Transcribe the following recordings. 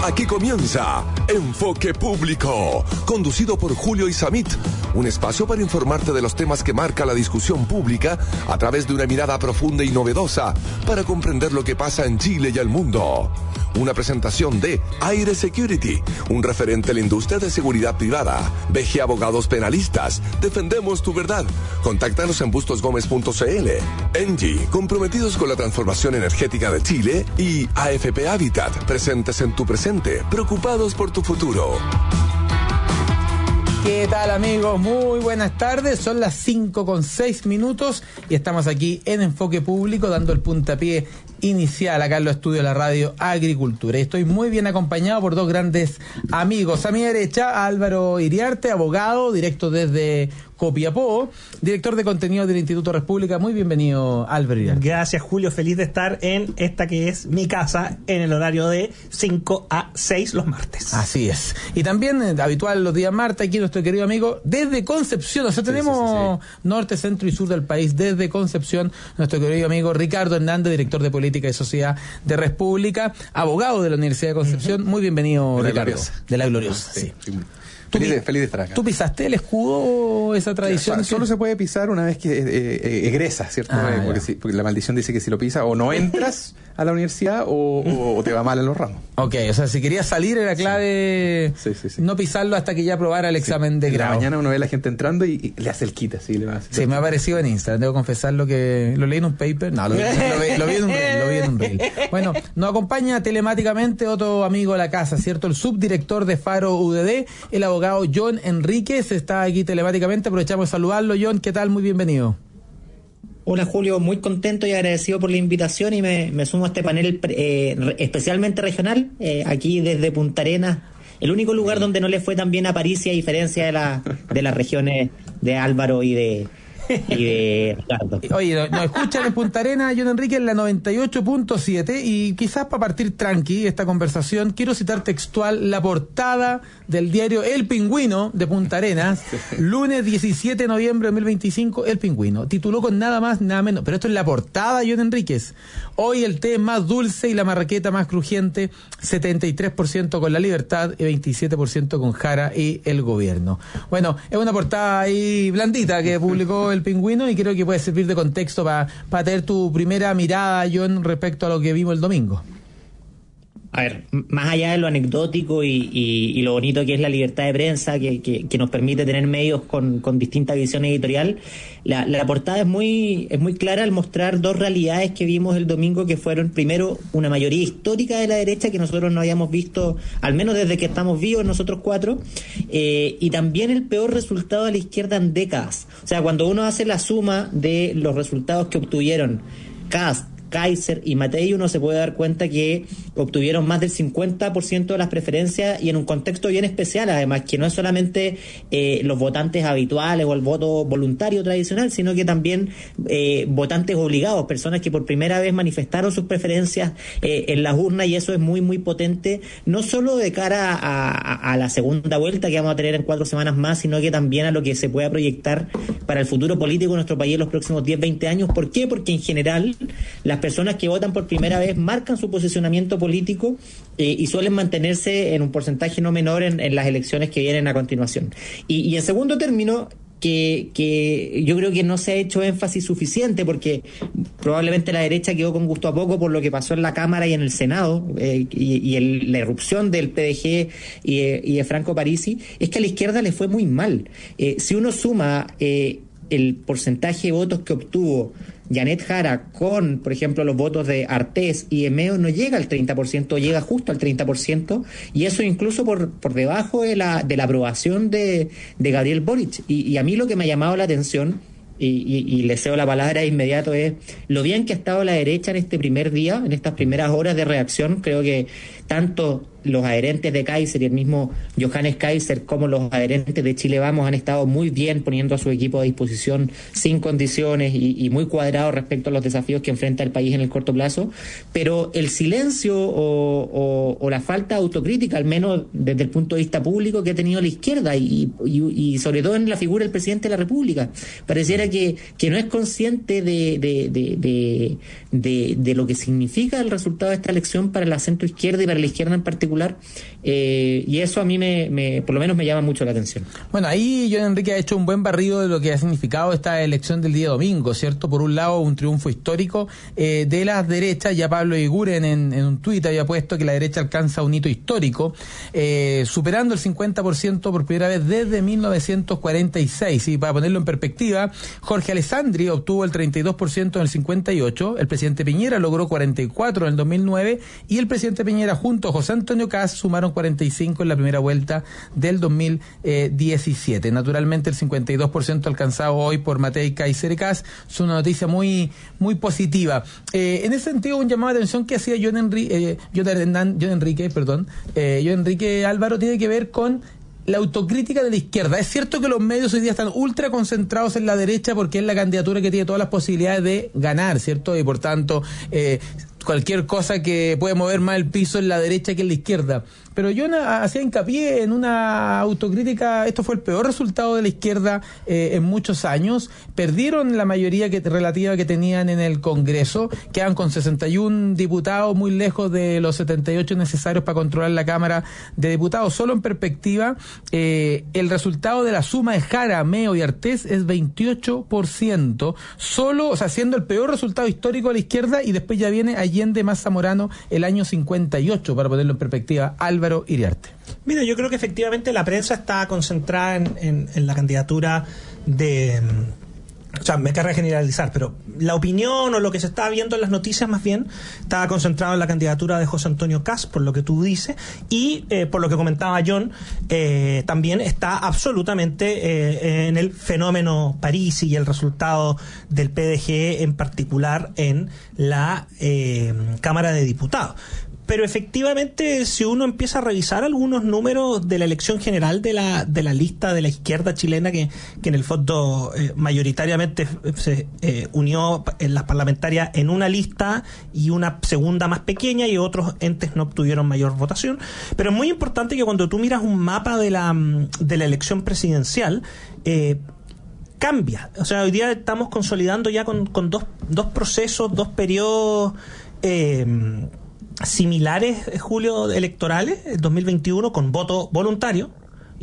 Aquí comienza Enfoque Público, conducido por Julio Isamit, un espacio para informarte de los temas que marca la discusión pública a través de una mirada profunda y novedosa para comprender lo que pasa en Chile y el mundo. Una presentación de Aire Security, un referente en la industria de seguridad privada. BG Abogados Penalistas, defendemos tu verdad. Contáctanos en bustosgomez.cl. Engie, comprometidos con la transformación energética de Chile. Y AFP Habitat, presentes en tu presente, preocupados por tu futuro. ¿Qué tal, amigos? Muy buenas tardes, son las 5:06 y estamos aquí en Enfoque Público dando el puntapié inicial acá en los estudios de la radio Agricultura. Y estoy muy bien acompañado por dos grandes amigos. A mi derecha, Álvaro Iriarte, abogado, directo desde Copiapó, director de contenido del Instituto República. Muy bienvenido, Álvaro Iriarte. Gracias, Julio. Feliz de estar en esta que es mi casa, en el horario de 5 a 6 los martes. Así es. Y también, habitual los días martes, aquí nuestro querido amigo desde Concepción. O sea, tenemos norte, centro y sur del país. Desde Concepción, nuestro querido amigo Ricardo Hernández, director de Política y Sociedad de República, abogado de la Universidad de Concepción. Muy bienvenido, Ricardo. De la Gloriosa. Sí. Feliz de estar acá. ¿Tú pisaste el escudo, esa tradición? Solo se puede pisar una vez que egresa, ¿cierto? Porque la maldición dice que si lo pisas o no entras a la universidad o te va mal en los ramos. Ok, o sea, si querías salir era clave no pisarlo hasta que ya aprobara el examen de grado. Mañana uno ve a la gente entrando y le hace el quita. Sí, me ha aparecido en Instagram, debo confesarlo que lo leí en un paper. No, lo vi en un reel. Bueno, nos acompaña telemáticamente otro amigo de la casa, ¿cierto? El subdirector de Faro UDD, el abogado John Enríquez, está aquí telemáticamente. Aprovechamos de saludarlo. John, ¿qué tal? Muy bienvenido. Hola, Julio, muy contento y agradecido por la invitación y me sumo a este panel especialmente regional, aquí desde Punta Arenas, el único lugar donde no le fue tan bien a París, a diferencia de las regiones de Álvaro y de Ricardo. Oye, nos escuchan en Punta Arenas, John Enrique, en la 98.7, y quizás para partir tranqui esta conversación, quiero citar textual la portada del diario El Pingüino de Punta Arenas, lunes 17 de noviembre de 2025, El Pingüino. Tituló con nada más, nada menos, pero esto es la portada, John Enríquez. Hoy el té es más dulce y la marraqueta más crujiente, 73% con La Libertad y 27% con Jara y el gobierno. Bueno, es una portada ahí blandita que publicó El Pingüino y creo que puede servir de contexto para tener tu primera mirada, John, respecto a lo que vimos el domingo. A ver, más allá de lo anecdótico y lo bonito que es la libertad de prensa, que nos permite tener medios con distinta visión editorial, la portada es muy clara al mostrar dos realidades que vimos el domingo, que fueron, primero, una mayoría histórica de la derecha que nosotros no habíamos visto, al menos desde que estamos vivos nosotros cuatro, y también el peor resultado de la izquierda en décadas. O sea, cuando uno hace la suma de los resultados que obtuvieron Kast, Kaiser y Matei, uno se puede dar cuenta que obtuvieron más del 50% de las preferencias, y en un contexto bien especial, además, que no es solamente los votantes habituales o el voto voluntario tradicional, sino que también votantes obligados, personas que por primera vez manifestaron sus preferencias en las urnas, y eso es muy, muy potente, no solo de cara a la segunda vuelta que vamos a tener en 4 semanas más, sino que también a lo que se pueda proyectar para el futuro político de nuestro país en los próximos 10, 20 años. ¿Por qué? Porque en general las personas que votan por primera vez marcan su posicionamiento político y suelen mantenerse en un porcentaje no menor en las elecciones que vienen a continuación. Y en segundo término, que yo creo que no se ha hecho énfasis suficiente, porque probablemente la derecha quedó con gusto a poco por lo que pasó en la Cámara y en el Senado, la irrupción del PDG y de Franco Parisi, es que a la izquierda le fue muy mal. Si uno suma el porcentaje de votos que obtuvo Janet Jara con, por ejemplo, los votos de Artés y Emeo, no llega al 30%, llega justo al 30%, y eso incluso por debajo de la aprobación de Gabriel Boric. Y a mí lo que me ha llamado la atención, y le cedo la palabra de inmediato, es lo bien que ha estado la derecha en este primer día, en estas primeras horas de reacción. Creo que tanto los adherentes de Kaiser y el mismo Johannes Kaiser como los adherentes de Chile Vamos han estado muy bien poniendo a su equipo a disposición sin condiciones y muy cuadrados respecto a los desafíos que enfrenta el país en el corto plazo, pero el silencio o la falta de autocrítica, al menos desde el punto de vista público, que ha tenido la izquierda y sobre todo en la figura del presidente de la República, pareciera que no es consciente de lo que significa el resultado de esta elección para la centroizquierda y para la izquierda en particular, particular, y eso a mí por lo menos me llama mucho la atención. Bueno, ahí John Enrique ha hecho un buen barrido de lo que ha significado esta elección del día domingo, ¿cierto? Por un lado, un triunfo histórico de las derechas. Ya Pablo Iguren en un tuit había puesto que la derecha alcanza un hito histórico, superando el 50% por primera vez desde 1946. Y para ponerlo en perspectiva, Jorge Alessandri obtuvo el 32% en el 58, el presidente Piñera logró 44 en el 2009 y el presidente Piñera junto a José Antonio Kast sumaron 45 en la primera vuelta del 2017. Naturalmente el 52% alcanzado hoy por Matei Kaiser Kast es una noticia muy positiva. En ese sentido, un llamado de atención que hacía John Enrique Álvaro tiene que ver con la autocrítica de la izquierda. Es cierto que los medios hoy día están ultra concentrados en la derecha porque es la candidatura que tiene todas las posibilidades de ganar, ¿cierto? Y por tanto, cualquier cosa que puede mover más el piso en la derecha que en la izquierda. Pero yo hacía hincapié en una autocrítica. Esto fue el peor resultado de la izquierda en muchos años. Perdieron la mayoría relativa que tenían en el Congreso. Quedan con 61 diputados, muy lejos de los 78 necesarios para controlar la Cámara de Diputados. Solo en perspectiva, el resultado de la suma de Jara, Meo y Artés es 28%. Solo, o sea, siendo el peor resultado histórico de la izquierda, y después ya viene Allende más Zamorano el año 58, para ponerlo en perspectiva. Álvaro Iriarte. Mira, yo creo que efectivamente la prensa está concentrada en la candidatura de... O sea, me carga generalizar, pero la opinión o lo que se está viendo en las noticias más bien estaba concentrado en la candidatura de José Antonio Kast, por lo que tú dices, y por lo que comentaba John, también está absolutamente en el fenómeno Parisi y el resultado del PDG, en particular en la Cámara de Diputados. Pero efectivamente, si uno empieza a revisar algunos números de la elección general de la lista de la izquierda chilena, que en el fondo mayoritariamente se unió en las parlamentarias en una lista y una segunda más pequeña, y otros entes no obtuvieron mayor votación. Pero es muy importante que cuando tú miras un mapa de la elección presidencial, cambia. O sea, hoy día estamos consolidando ya con dos procesos, dos periodos similares, Julio, electorales, 2021 con voto voluntario y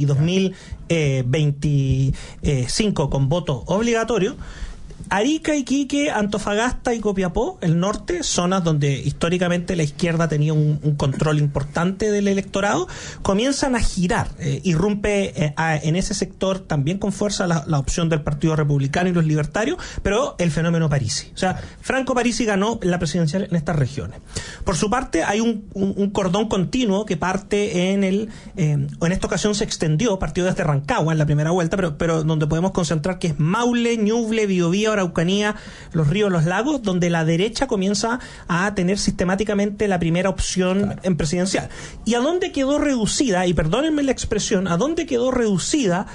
2025 con voto obligatorio. Arica, Iquique, Antofagasta y Copiapó, el norte, zonas donde históricamente la izquierda tenía un control importante del electorado, comienzan a girar. Irrumpe en ese sector también con fuerza la opción del Partido Republicano y los libertarios, pero el fenómeno Parisi. O sea, Franco Parisi ganó la presidencial en estas regiones. Por su parte, hay un cordón continuo que parte en esta ocasión se extendió, partió desde Rancagua en la primera vuelta, pero donde podemos concentrar que es Maule, Ñuble, Biobío, Araucanía, Los Ríos, Los Lagos, donde la derecha comienza a tener sistemáticamente la primera opción en presidencial. ¿Y a dónde quedó reducida? Y perdónenme la expresión, ¿a dónde quedó reducida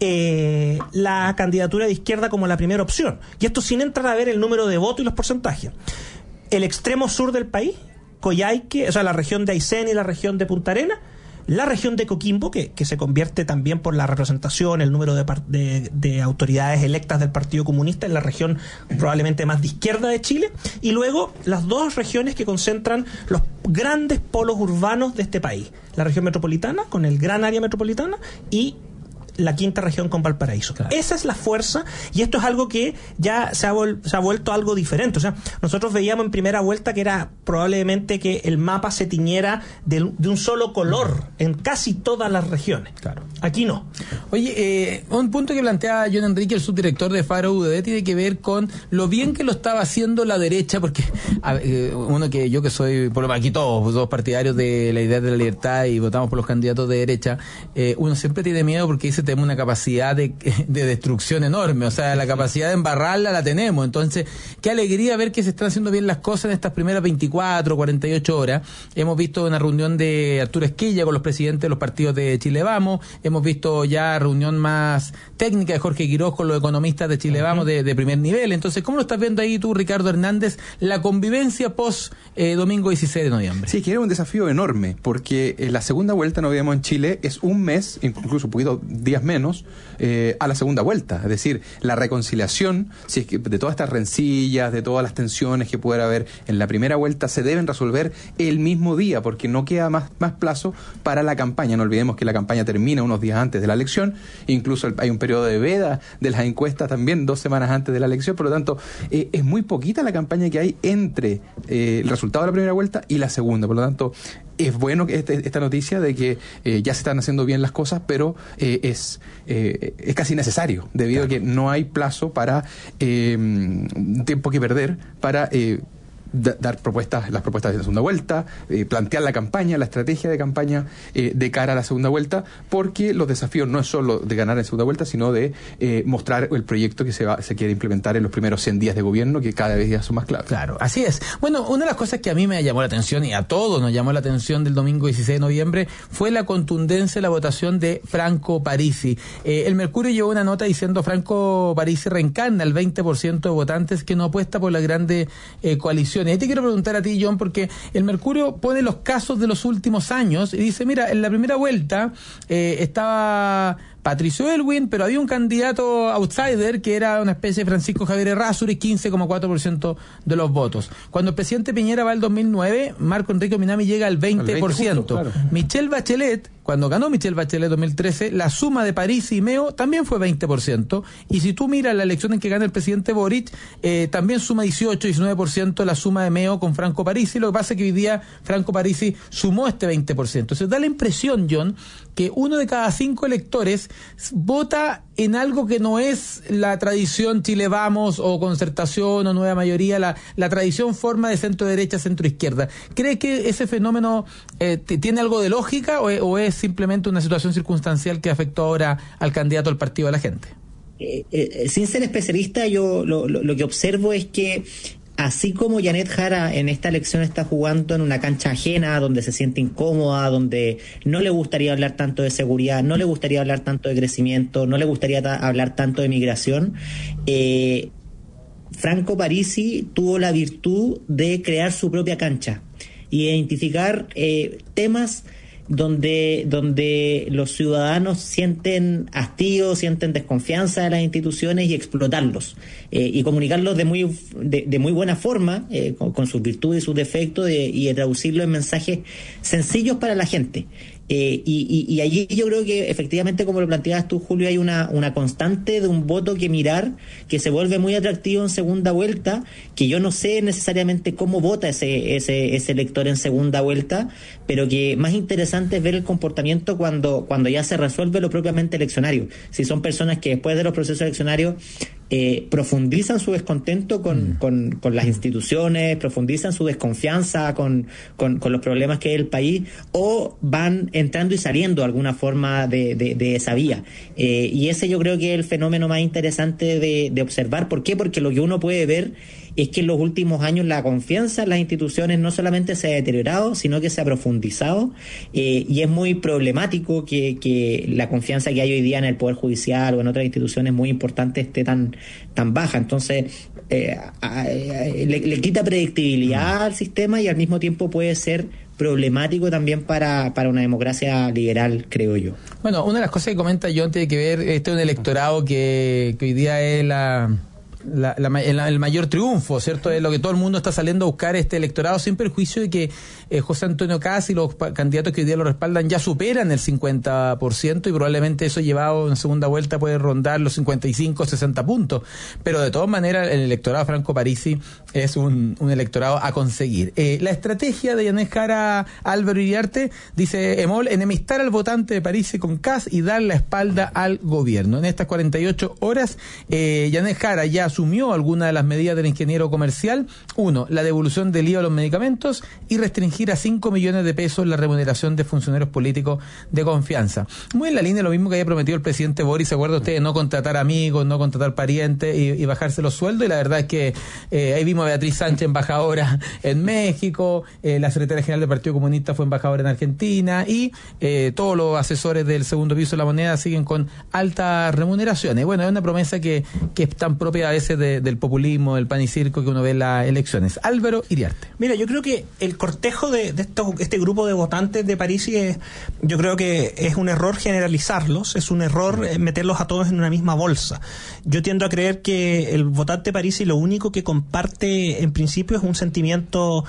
la candidatura de izquierda como la primera opción? Y esto sin entrar a ver el número de votos y los porcentajes. El extremo sur del país, Coyhaique, o sea, la región de Aysén y la región de Punta Arenas, la región de Coquimbo, que se convierte también por la representación, el número de autoridades electas del Partido Comunista en la región probablemente más de izquierda de Chile, y luego las dos regiones que concentran los grandes polos urbanos de este país, la región metropolitana con el gran área metropolitana y la quinta región con Valparaíso. Claro. Esa es la fuerza, y esto es algo que ya se ha vuelto algo diferente. O sea, nosotros veíamos en primera vuelta que era probablemente que el mapa se tiñera de un solo color en casi todas las regiones. Claro. Aquí no. Oye, un punto que plantea John Enrique, el subdirector de Faro UDD, tiene que ver con lo bien que lo estaba haciendo la derecha, porque yo que soy, por lo menos aquí todos partidarios de la idea de la libertad y votamos por los candidatos de derecha, uno siempre tiene miedo porque dice tenemos una capacidad de destrucción enorme, o sea, la capacidad de embarrarla la tenemos. Entonces, qué alegría ver que se están haciendo bien las cosas en estas primeras 24, 48 horas. Hemos visto una reunión de Arturo Esquilla con los presidentes de los partidos de Chile Vamos, hemos visto ya reunión más técnica de Jorge Quiroz con los economistas de Chile Vamos de primer nivel. Entonces, ¿cómo lo estás viendo ahí tú, Ricardo Hernández, la convivencia post domingo 16 de noviembre? Sí, que era un desafío enorme, porque la segunda vuelta, no digamos en Chile, es un mes, incluso un poquito días días menos, a la segunda vuelta. Es decir, la reconciliación, si es que de todas estas rencillas, de todas las tensiones que pueda haber en la primera vuelta, se deben resolver el mismo día, porque no queda más plazo para la campaña. No olvidemos que la campaña termina unos días antes de la elección, incluso hay un periodo de veda de las encuestas también 2 semanas antes de la elección, por lo tanto, es muy poquita la campaña que hay entre el resultado de la primera vuelta y la segunda. Por lo tanto, es bueno que esta noticia de que ya se están haciendo bien las cosas, pero es casi necesario, debido a que no hay plazo para tiempo que perder para dar las propuestas de la segunda vuelta, plantear la campaña, la estrategia de campaña de cara a la segunda vuelta, porque los desafíos no es solo de ganar en segunda vuelta, sino de mostrar el proyecto que se quiere implementar en los primeros 100 días de gobierno, que cada vez ya son más claves. Claro, así es. Bueno, una de las cosas que a mí me llamó la atención, y a todos nos llamó la atención del domingo 16 de noviembre, fue la contundencia de la votación de Franco Parisi. El Mercurio llevó una nota diciendo: Franco Parisi reencarna el 20% de votantes que no apuesta por la grande coalición. Y te quiero preguntar a ti, John, porque el Mercurio pone los casos de los últimos años y dice, mira, en la primera vuelta estaba Patricio Aylwin, pero había un candidato outsider que era una especie de Francisco Javier Errázuriz, 15,4% de los votos. Cuando el presidente Piñera va al 2009, Marco Enrique Minami llega al 20%. Justo, claro. Michelle Bachelet, cuando ganó Michelle Bachelet en 2013, la suma de Parisi y Meo también fue 20%. Y si tú miras la elección en que gana el presidente Boric, también suma 18-19% la suma de Meo con Franco Parisi. Lo que pasa es que hoy día Franco Parisi sumó este 20%. Entonces da la impresión, John, que 1 de cada 5 electores vota en algo que no es la tradición Chile Vamos o Concertación o Nueva Mayoría, la tradición forma de centro-derecha, centro-izquierda. ¿Cree que ese fenómeno tiene algo de lógica o es simplemente una situación circunstancial que afectó ahora al candidato al partido de la gente? Sin ser especialista, yo lo que observo es que así como Janet Jara en esta elección está jugando en una cancha ajena, donde se siente incómoda, donde no le gustaría hablar tanto de seguridad, no le gustaría hablar tanto de crecimiento, no le gustaría hablar tanto de migración, Franco Parisi tuvo la virtud de crear su propia cancha y identificar temas donde los ciudadanos sienten hastío, sienten desconfianza de las instituciones y explotarlos y comunicarlos de muy buena forma, con sus virtudes y sus defectos, y de traducirlos en mensajes sencillos para la gente. Y allí yo creo que efectivamente, como lo planteabas tú, Julio, hay una constante de un voto que mirar, que se vuelve muy atractivo en segunda vuelta, que yo no sé necesariamente cómo vota ese elector en segunda vuelta, pero que más interesante es ver el comportamiento cuando ya se resuelve lo propiamente eleccionario. Si son personas que después de los procesos eleccionarios profundizan su descontento con las instituciones, profundizan su desconfianza con los problemas que hay en el país, o van entrando y saliendo de alguna forma de esa vía. Y ese yo creo que es el fenómeno más interesante de observar. ¿Por qué? Porque lo que uno puede ver es que en los últimos años la confianza en las instituciones no solamente se ha deteriorado, sino que se ha profundizado, y es muy problemático que la confianza que hay hoy día en el Poder Judicial o en otras instituciones muy importantes esté tan baja. Entonces le quita predictibilidad al sistema y al mismo tiempo puede ser problemático también para una democracia liberal, creo yo. Bueno, una de las cosas que comenta John tiene que ver, este es un electorado que hoy día es el mayor triunfo, ¿cierto? Es lo que todo el mundo está saliendo a buscar, este electorado, sin perjuicio de que José Antonio Kast y los candidatos que hoy día lo respaldan ya superan el 50%, y probablemente eso llevado en segunda vuelta puede rondar los 55, 60 puntos. Pero de todas maneras el electorado Franco Parisi es un electorado a conseguir. La estrategia de Janet Jara, Álvaro Iriarte, dice Emol, enemistar al votante de Parisi con Kast y dar la espalda al gobierno. En estas 48 horas, Janet Jara ya asumió algunas de las medidas del ingeniero comercial. 1, la devolución del IVA a los medicamentos y restringir a 5 millones de pesos la remuneración de funcionarios políticos de confianza. Muy en la línea de lo mismo que había prometido el presidente Boris, ¿se acuerda usted? No contratar amigos, no contratar parientes y bajarse los sueldos, y la verdad es que ahí vimos a Beatriz Sánchez, embajadora en México, la secretaria general del Partido Comunista fue embajadora en Argentina, y todos los asesores del segundo piso de la moneda siguen con altas remuneraciones. Bueno, es una promesa que es tan propia a veces veces del populismo, del pan y circo que uno ve en las elecciones. Álvaro Iriarte. Mira, yo creo que el cortejo de este grupo de votantes de Parisi yo creo que es un error generalizarlos, es un error meterlos a todos en una misma bolsa. Yo tiendo a creer que el votante de Parisi lo único que comparte en principio es un sentimiento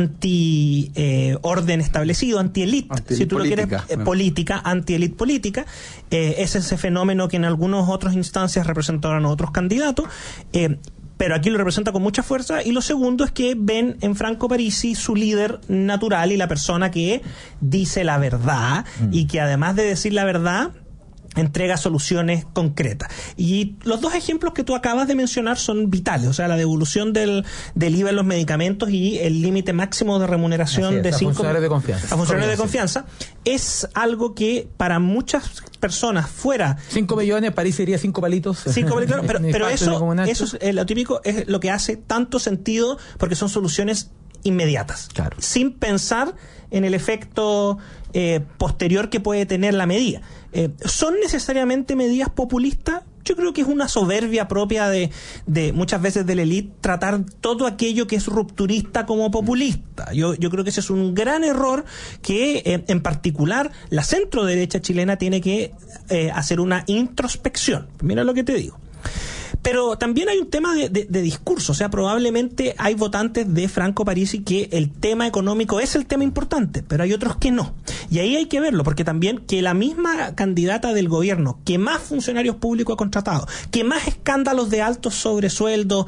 anti-orden establecido, anti-elite, si tú lo quieres, política, anti-elite política. Es ese fenómeno que en algunas otras instancias representaron a otros candidatos, pero aquí lo representa con mucha fuerza. Y lo segundo es que ven en Franco Parisi su líder natural y la persona que dice la verdad y que además de decir la verdad entrega soluciones concretas. Y los dos ejemplos que tú acabas de mencionar son vitales, o sea, la devolución del IVA en los medicamentos y el límite máximo de remuneración de 5 funcionarios de confianza. A funcionarios de confianza es algo que para muchas personas fuera 5 millones, París sería 5 palitos. 5 palitos, pero eso es lo típico, es lo que hace tanto sentido porque son soluciones inmediatas, claro, sin pensar en el efecto posterior que puede tener la medida. ¿Son necesariamente medidas populistas? Yo creo que es una soberbia propia de muchas veces de la élite tratar todo aquello que es rupturista como populista. Yo creo que ese es un gran error que en particular la centro derecha chilena tiene que hacer una introspección. Mira lo que te digo. Pero también hay un tema de discurso, o sea, probablemente hay votantes de Franco Parisi que el tema económico es el tema importante, pero hay otros que no. Y ahí hay que verlo, porque también que la misma candidata del gobierno, que más funcionarios públicos ha contratado, que más escándalos de altos sobresueldos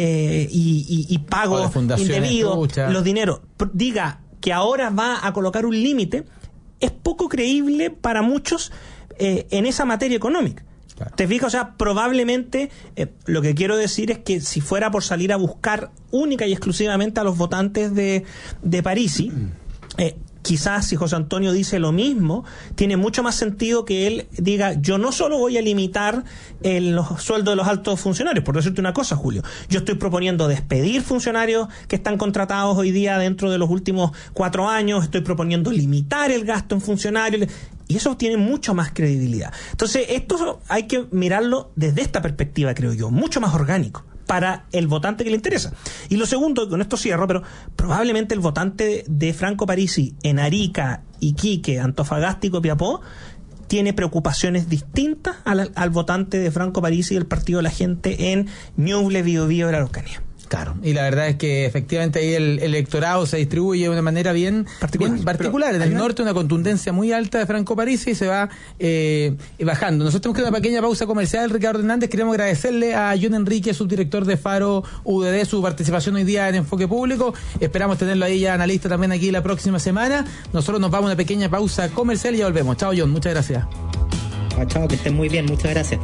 y pagos indebidos, los dineros, diga que ahora va a colocar un límite, es poco creíble para muchos en esa materia económica. Claro. ¿Te fijas? O sea, probablemente lo que quiero decir es que si fuera por salir a buscar única y exclusivamente a los votantes de Parisi, quizás si José Antonio dice lo mismo, tiene mucho más sentido que él diga, yo no solo voy a limitar los sueldos de los altos funcionarios, por decirte una cosa, Julio, yo estoy proponiendo despedir funcionarios que están contratados hoy día dentro de los últimos 4 años, estoy proponiendo limitar el gasto en funcionarios, y eso tiene mucho más credibilidad. Entonces, esto hay que mirarlo desde esta perspectiva, creo yo, mucho más orgánico para el votante que le interesa. Y lo segundo, con esto cierro, pero probablemente el votante de Franco Parisi en Arica, Iquique, Antofagasta y Copiapó tiene preocupaciones distintas al votante de Franco Parisi y el Partido de la Gente en Ñuble, Biobío y la Araucanía. Claro, y la verdad es que efectivamente ahí el electorado se distribuye de una manera bien particular. En el norte una contundencia muy alta de Franco Parisi y se va bajando. Nosotros tenemos que una pequeña pausa comercial. Ricardo Hernández, queremos agradecerle a John Enrique, subdirector de Faro UDD, su participación hoy día en Enfoque Público. Esperamos tenerlo ahí ya analista también aquí la próxima semana. Nosotros nos vamos a una pequeña pausa comercial y ya volvemos. Chao, John, muchas gracias. Chao, que estén muy bien, muchas gracias.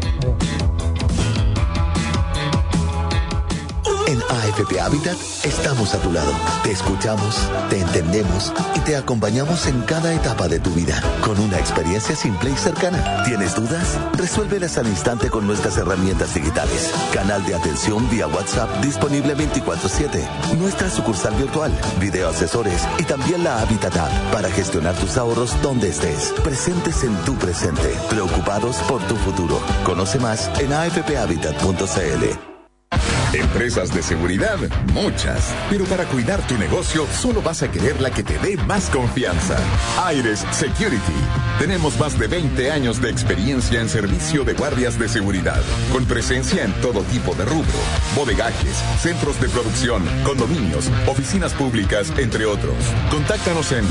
En AFP Habitat estamos a tu lado. Te escuchamos, te entendemos y te acompañamos en cada etapa de tu vida con una experiencia simple y cercana. ¿Tienes dudas? Resuélvelas al instante con nuestras herramientas digitales. Canal de atención vía WhatsApp disponible 24/7. Nuestra sucursal virtual, video asesores y también la Habitat App para gestionar tus ahorros donde estés. Presentes en tu presente. Preocupados por tu futuro. Conoce más en afphabitat.cl. Empresas de seguridad, muchas. Pero para cuidar tu negocio, solo vas a querer la que te dé más confianza. Aires Security. Tenemos más de 20 años de experiencia en servicio de guardias de seguridad, con presencia en todo tipo de rubro: bodegajes, centros de producción, condominios, oficinas públicas, entre otros. Contáctanos en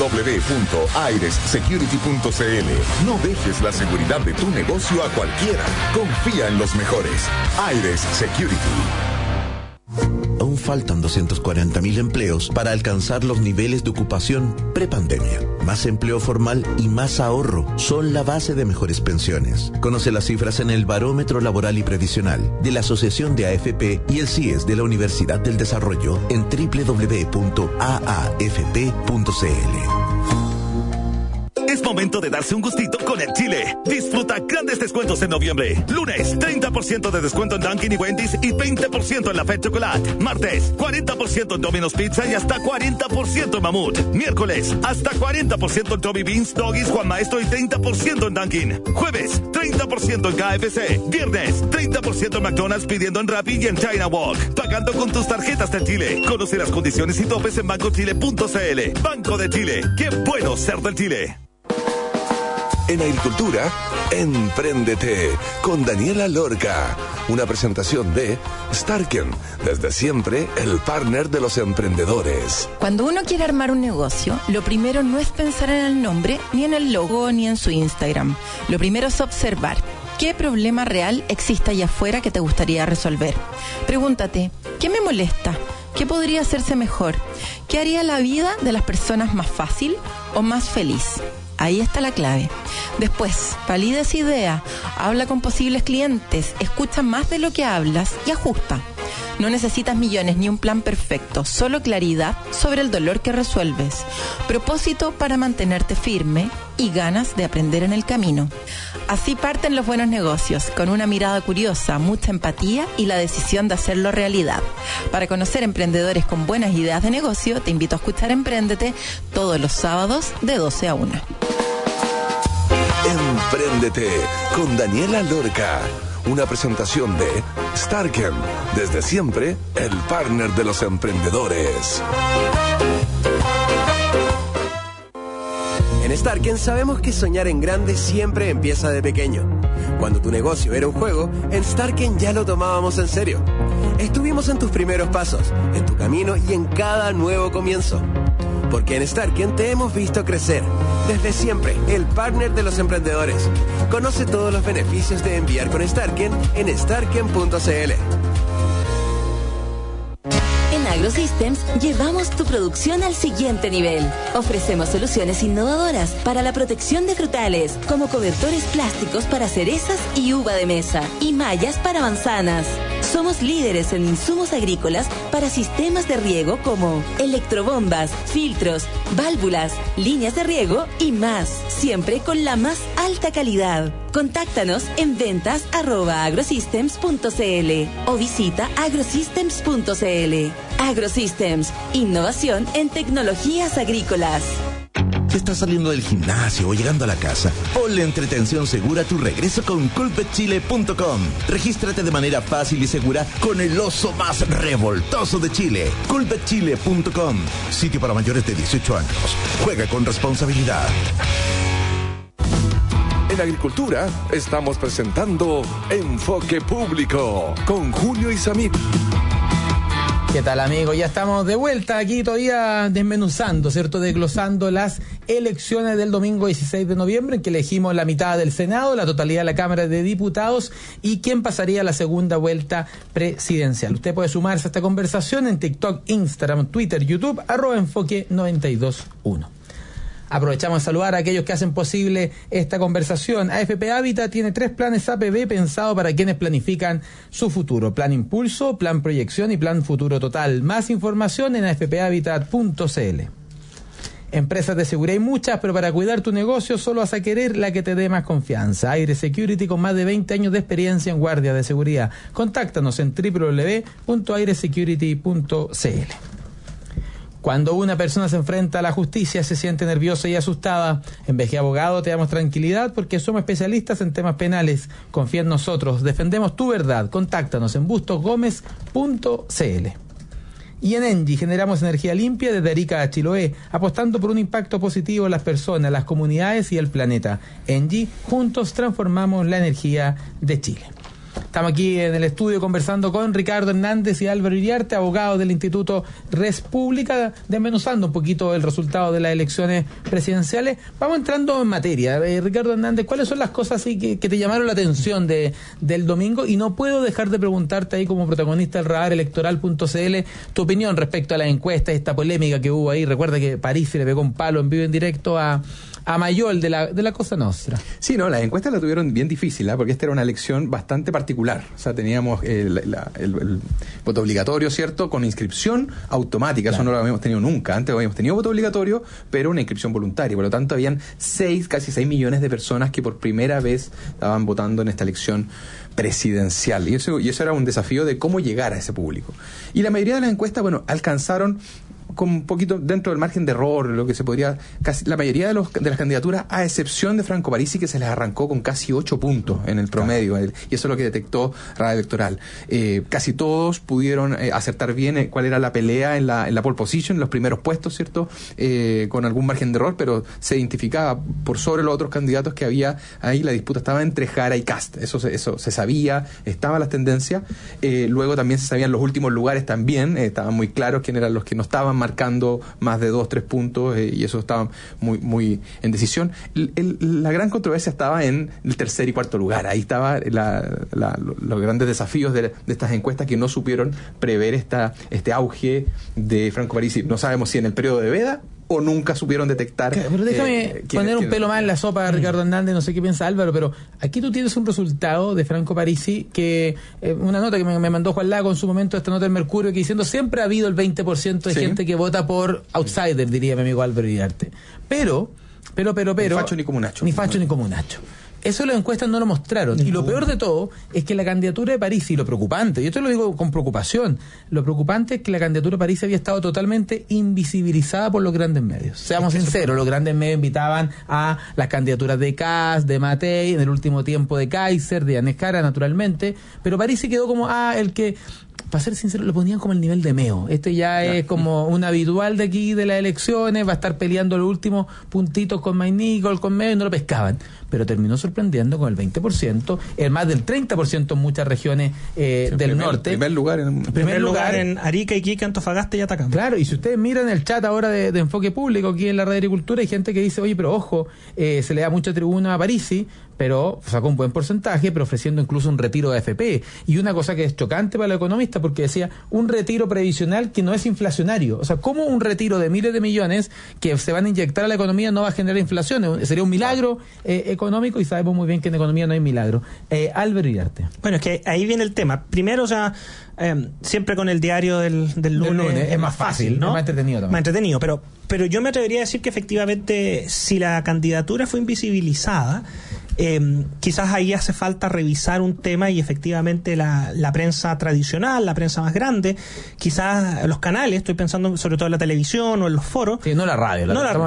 www.airessecurity.cl. No dejes la seguridad de tu negocio a cualquiera. Confía en los mejores. Aires Security. Aún faltan 240.000 empleos para alcanzar los niveles de ocupación prepandemia. Más empleo formal y más ahorro son la base de mejores pensiones. Conoce las cifras en el Barómetro Laboral y Previsional de la Asociación de AFP y el CIES de la Universidad del Desarrollo en www.aafp.cl. Es Momento de darse un gustito con el Chile. Disfruta grandes descuentos en noviembre. Lunes, 30% de descuento en Dunkin' y Wendy's y 20% en la Fed Chocolate. Martes, 40% en Domino's Pizza y hasta 40% en Mamut. Miércoles, hasta 40% en Toby Beans, Doggies, Juan Maestro y 30% en Dunkin'. Jueves, 30% en KFC. Viernes, 30% en McDonald's pidiendo en Rappi y en China Walk. Pagando con tus tarjetas de Chile. Conoce las condiciones y topes en bancochile.cl. Banco de Chile. ¡Qué bueno ser del Chile! En agricultura, Empréndete con Daniela Lorca. Una presentación de Starken, desde siempre el partner de los emprendedores. Cuando uno quiere armar un negocio, lo primero no es pensar en el nombre, ni en el logo, ni en su Instagram. Lo primero es observar qué problema real existe allá afuera que te gustaría resolver. Pregúntate, ¿qué me molesta? ¿Qué podría hacerse mejor? ¿Qué haría la vida de las personas más fácil o más feliz? Ahí está la clave. Después, valida esa idea, habla con posibles clientes, escucha más de lo que hablas y ajusta. No necesitas millones ni un plan perfecto, solo claridad sobre el dolor que resuelves, propósito para mantenerte firme y ganas de aprender en el camino. Así parten los buenos negocios, con una mirada curiosa, mucha empatía y la decisión de hacerlo realidad. Para conocer emprendedores con buenas ideas de negocio, te invito a escuchar Empréndete todos los sábados de 12 a 1. Empréndete con Daniela Lorca. Una presentación de Starken, desde siempre el partner de los emprendedores. En Starken sabemos que soñar en grande siempre empieza de pequeño. Cuando tu negocio era un juego, en Starken ya lo tomábamos en serio. Estuvimos en tus primeros pasos, en tu camino y en cada nuevo comienzo. Porque en Starken te hemos visto crecer. Desde siempre, el partner de los emprendedores. Conoce todos los beneficios de enviar con Starken en starken.cl. En AgroSystems llevamos tu producción al siguiente nivel. Ofrecemos soluciones innovadoras para la protección de frutales, como cobertores plásticos para cerezas y uva de mesa, y mallas para manzanas. Somos líderes en insumos agrícolas para sistemas de riego como electrobombas, filtros, válvulas, líneas de riego y más, siempre con la más alta calidad. Contáctanos en ventas@agrosystems.cl o visita agrosystems.cl. AgroSystems, innovación en tecnologías agrícolas. Si estás saliendo del gimnasio o llegando a la casa, ponle entretención segura a tu regreso con culpetchile.com. Regístrate de manera fácil y segura con el oso más revoltoso de Chile. Culpetchile.com. Sitio para mayores de 18 años. Juega con responsabilidad. En agricultura estamos presentando Enfoque Público con Julio Isamit. ¿Qué tal, amigos? Ya estamos de vuelta aquí todavía desmenuzando, ¿cierto? Desglosando las elecciones del domingo 16 de noviembre, en que elegimos la mitad del Senado, la totalidad de la Cámara de Diputados y quién pasaría a la segunda vuelta presidencial. Usted puede sumarse a esta conversación en TikTok, Instagram, Twitter, YouTube, @enfoque921. Aprovechamos de saludar a aquellos que hacen posible esta conversación. AFP Habitat tiene 3 planes APB pensados para quienes planifican su futuro. Plan Impulso, Plan Proyección y Plan Futuro Total. Más información en afphabitat.cl. Empresas de seguridad hay muchas, pero para cuidar tu negocio solo vas a querer la que te dé más confianza. Aire Security, con más de 20 años de experiencia en guardia de seguridad. Contáctanos en www.airesecurity.cl. Cuando una persona se enfrenta a la justicia, se siente nerviosa y asustada, en VG Abogado te damos tranquilidad porque somos especialistas en temas penales. Confía en nosotros, defendemos tu verdad. Contáctanos en bustosgomez.cl. Y en Engie generamos energía limpia desde Arica a Chiloé, apostando por un impacto positivo en las personas, las comunidades y el planeta. Engie, juntos transformamos la energía de Chile. Estamos aquí en el estudio conversando con Ricardo Hernández y Álvaro Iriarte, abogados del Instituto Res Pública, desmenuzando un poquito el resultado de las elecciones presidenciales. Vamos entrando en materia. Ricardo Hernández, ¿cuáles son las cosas así que te llamaron la atención del domingo? Y no puedo dejar de preguntarte ahí como protagonista del radarelectoral.cl tu opinión respecto a las encuestas, esta polémica que hubo ahí. Recuerda que París se le pegó un palo en vivo en directo a a Mayol de la Cosa Nostra. Sí, no, las encuestas la tuvieron bien difícil, porque esta era una elección bastante particular. O sea, teníamos el voto obligatorio, ¿cierto?, con inscripción automática. Claro. Eso no lo habíamos tenido nunca. Antes habíamos tenido voto obligatorio, pero una inscripción voluntaria. Por lo tanto, habían casi 6 millones de personas que por primera vez estaban votando en esta elección presidencial. Y eso era un desafío de cómo llegar a ese público. Y la mayoría de las encuestas, alcanzaron con un poquito dentro del margen de error, lo que se podría, casi la mayoría de las candidaturas, a excepción de Franco Parisi, que se les arrancó con casi 8 puntos en el promedio, y eso es lo que detectó Radio Electoral. Casi todos pudieron acertar bien cuál era la pelea en la pole position, en los primeros puestos, ¿cierto? Con algún margen de error, pero se identificaba por sobre los otros candidatos que había ahí. La disputa estaba entre Jara y Kast, eso se sabía, estaban las tendencias. Luego también se sabían los últimos lugares también, estaban muy claros quién eran los que no estaban marcando más de 2-3 puntos, y eso estaba muy en decisión. La gran controversia estaba en el tercer y cuarto lugar. Ahí estaba los grandes desafíos de estas encuestas, que no supieron prever este auge de Franco Parisi. No sabemos si en el periodo de veda o nunca supieron detectar. Pero déjame poner un pelo más en la sopa a Ricardo Hernández, no sé qué piensa Álvaro, pero aquí tú tienes un resultado de Franco Parisi que, una nota que me mandó Juan Lago en su momento, esta nota del Mercurio, que diciendo siempre ha habido el 20% de gente que vota por outsider, diría mi amigo Álvaro Iriarte. Pero. Ni facho ni comunacho. Ni facho ni comunacho. Eso las encuestas no lo mostraron. Y lo peor de todo es que la candidatura de Parisi, lo preocupante, y esto lo digo con preocupación, lo preocupante es que la candidatura de Parisi había estado totalmente invisibilizada por los grandes medios. Seamos sinceros, los grandes medios invitaban a las candidaturas de Kast, de Matei, en el último tiempo de Kaiser, de Anes Jara, naturalmente, pero Parisi quedó como el que, para ser sincero, lo ponían como el nivel de Meo. Este ya es como un habitual de aquí de las elecciones, va a estar peleando los últimos puntitos con Mike Nichols, con Meo, y no lo pescaban. Pero terminó sorprendiendo con el 20%, el más del 30% en muchas regiones del norte. Primer lugar en Arica, Iquique, Antofagasta y Atacama. Claro, y si ustedes miran el chat ahora de Enfoque Público aquí en la Red de Agricultura, hay gente que dice, oye, pero ojo, se le da mucha tribuna a Parisi, pero sacó un buen porcentaje, pero ofreciendo incluso un retiro de AFP. Y una cosa que es chocante para los economistas, porque decía, un retiro previsional que no es inflacionario. O sea, ¿cómo un retiro de miles de millones que se van a inyectar a la economía no va a generar inflación? Sería un milagro económico, y sabemos muy bien que en economía no hay milagro. Álvaro Iriarte. Bueno, es que ahí viene el tema. Primero, o sea, siempre con el diario del lunes es más fácil, ¿no? Es más entretenido también. Más entretenido, pero yo me atrevería a decir que efectivamente, si la candidatura fue invisibilizada, quizás ahí hace falta revisar un tema, y efectivamente la prensa tradicional, la prensa más grande, quizás los canales, estoy pensando sobre todo en la televisión o en los foros. Sí, no la radio.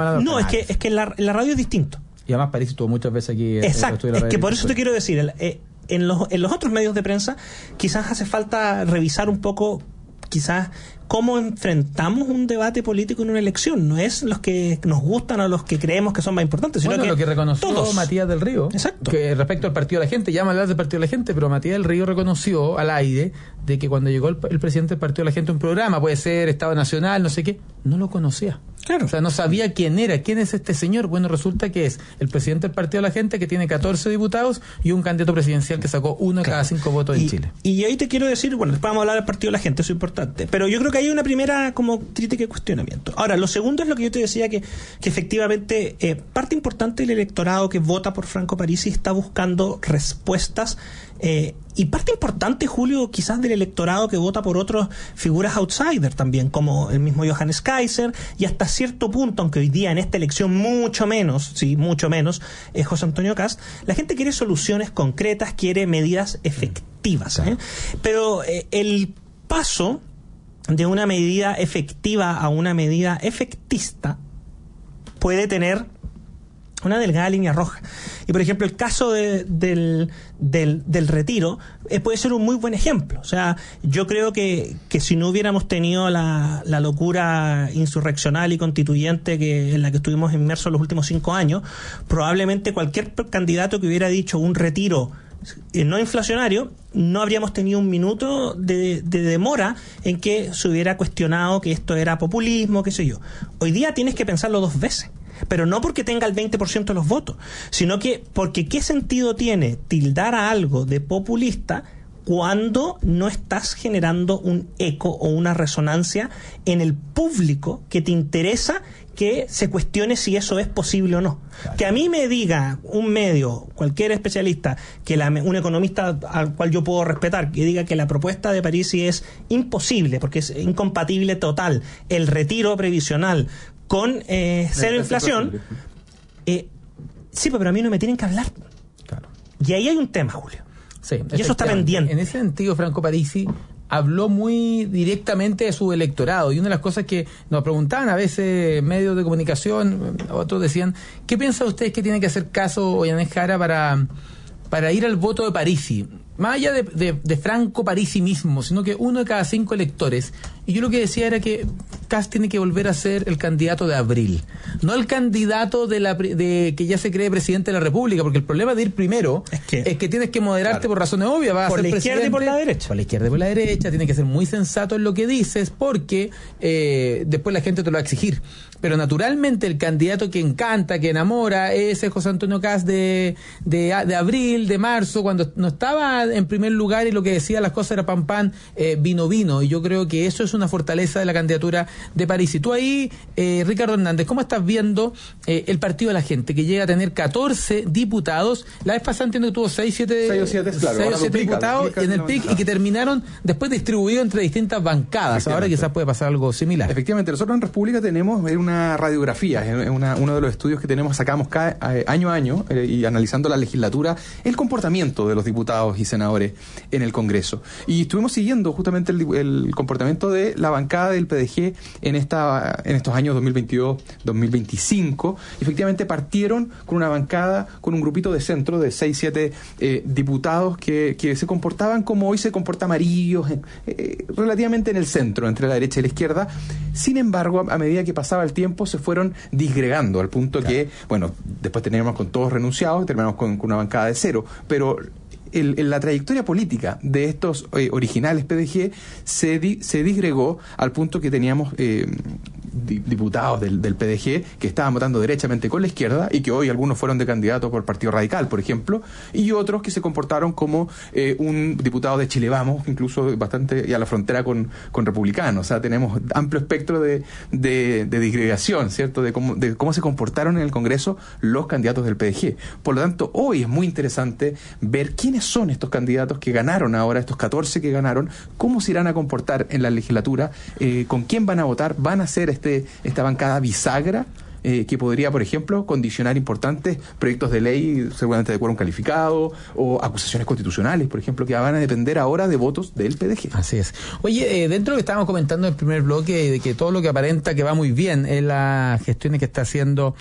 Es que la radio es distinto. Y además Parisi estuvo muchas veces aquí. Exacto, es que por eso te quiero decir, en los otros medios de prensa quizás hace falta revisar un poco, quizás, cómo enfrentamos un debate político en una elección. No es los que nos gustan o los que creemos que son más importantes, sino lo que reconoció todos. Matías del Río. Exacto. Que respecto al Partido de la Gente, ya me hablas del Partido de la Gente, pero Matías del Río reconoció al aire de que cuando llegó el presidente del Partido de la Gente a un programa, puede ser Estado Nacional, no sé qué, no lo conocía. Claro. O sea, no sabía quién es este señor. Bueno, resulta que es el presidente del Partido de la Gente, que tiene 14 diputados, y un candidato presidencial que sacó 1 de cada 5 votos en Chile. Y ahí te quiero decir, bueno, después vamos a hablar del Partido de la Gente, eso es importante, pero yo creo que hay una primera como crítica y cuestionamiento. Ahora, lo segundo es lo que yo te decía, que efectivamente parte importante del electorado que vota por Franco Parisi está buscando respuestas, y parte importante, Julio, quizás del electorado que vota por otras figuras outsider también, como el mismo Johannes Kaiser, y hasta cierto punto, aunque hoy día en esta elección mucho menos, José Antonio Kast, la gente quiere soluciones concretas, quiere medidas efectivas. Pero el paso de una medida efectiva a una medida efectista puede tener una delgada línea roja. Y por ejemplo, el caso del retiro puede ser un muy buen ejemplo. O sea, yo creo que si no hubiéramos tenido la locura insurreccional y constituyente en la que estuvimos inmersos los últimos 5 años, probablemente cualquier candidato que hubiera dicho un retiro no inflacionario, no habríamos tenido un minuto de demora en que se hubiera cuestionado que esto era populismo, qué sé yo. Hoy día tienes que pensarlo 2 veces. Pero no porque tenga el 20% de los votos, sino que porque ¿qué sentido tiene tildar a algo de populista cuando no estás generando un eco o una resonancia en el público que te interesa que se cuestione si eso es posible o no. Claro. Que a mí me diga un medio, cualquier especialista, que un economista al cual yo puedo respetar, que diga que la propuesta de Parisi es imposible, porque es incompatible total, el retiro previsional con cero inflación, sí, pero a mí no me tienen que hablar. Claro. Y ahí hay un tema, Julio. Sí, y eso está pendiente. En ese sentido, Franco Parisi habló muy directamente de su electorado, y una de las cosas que nos preguntaban a veces medios de comunicación, otros decían, ¿qué piensa usted que tiene que hacer caso Ollanta Jara para ir al voto de Parisi? Más allá de Franco Parisi mismo, sino que 1 de cada 5 electores. Y yo lo que decía era que Kast tiene que volver a ser el candidato de abril, no el candidato de que ya se cree presidente de la República, porque el problema de ir primero es que tienes que moderarte, claro, por razones obvias. Vas por a ser la izquierda y por la derecha. Por la izquierda y por la derecha, tienes que ser muy sensato en lo que dices, porque después la gente te lo va a exigir. Pero naturalmente el candidato que encanta, que enamora, es el José Antonio Kast de abril, de marzo, cuando no estaba en primer lugar y lo que decía las cosas era pan, vino. Y yo creo que eso es una fortaleza de la candidatura de Parisi. Tú ahí, Ricardo Hernández, ¿cómo estás viendo el Partido de la Gente, que llega a tener 14 diputados? La vez pasada entiendo que tuvo 6 o 7 diputados en el PIC, y que terminaron después distribuidos entre distintas bancadas. Ahora quizás puede pasar algo similar. Efectivamente, nosotros en República tenemos una radiografía, uno de los estudios que sacamos cada año a año, y analizando la legislatura, el comportamiento de los diputados y senadores en el Congreso. Y estuvimos siguiendo justamente el comportamiento de la bancada del PDG en estos años 2022-2025. Efectivamente partieron con una bancada, con un grupito de centro de 6-7 diputados que se comportaban como hoy se comporta Amarillos, relativamente en el centro, entre la derecha y la izquierda. Sin embargo, a medida que pasaba el tiempo, se fueron disgregando al punto que, bueno, después terminamos con todos renunciados y terminamos con una bancada de 0. Pero la trayectoria política de estos originales PDG se disgregó al punto que teníamos diputados del PDG que estaban votando derechamente con la izquierda y que hoy algunos fueron de candidato por el Partido Radical, por ejemplo, y otros que se comportaron como un diputado de Chile Vamos, incluso bastante y a la frontera con republicanos. O sea, tenemos amplio espectro de disgregación, ¿cierto? De cómo se comportaron en el Congreso los candidatos del PDG. Por lo tanto, hoy es muy interesante ver quiénes son estos candidatos que ganaron ahora, estos 14 que ganaron, cómo se irán a comportar en la legislatura, con quién van a votar, van a ser esta bancada bisagra, que podría, por ejemplo, condicionar importantes proyectos de ley, seguramente de quórum calificado, o acusaciones constitucionales, por ejemplo, que van a depender ahora de votos del PDG. Así es. Oye, dentro de lo que estábamos comentando en el primer bloque, de que todo lo que aparenta que va muy bien en las gestiones que está haciendo